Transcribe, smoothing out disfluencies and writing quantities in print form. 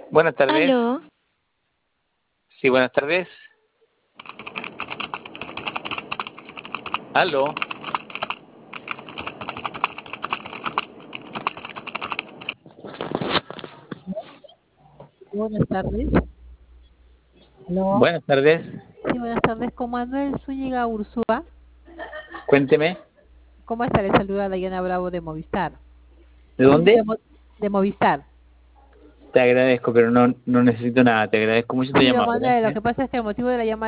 Buenas tardes. Aló. Sí, buenas tardes. Aló. Buenas tardes. ¿Aló? Buenas tardes. Sí, buenas tardes. Con Manuel Zúñiga Ursúa. Cuénteme. ¿Cómo está? Le saluda Dayana Bravo de Movistar. ¿De Sí, dónde? de Movistar. Te agradezco, pero no necesito nada. Te agradezco mucho tu Sí, don llamada. Manuel, lo Gracias. que pasa es que el motivo de la llamada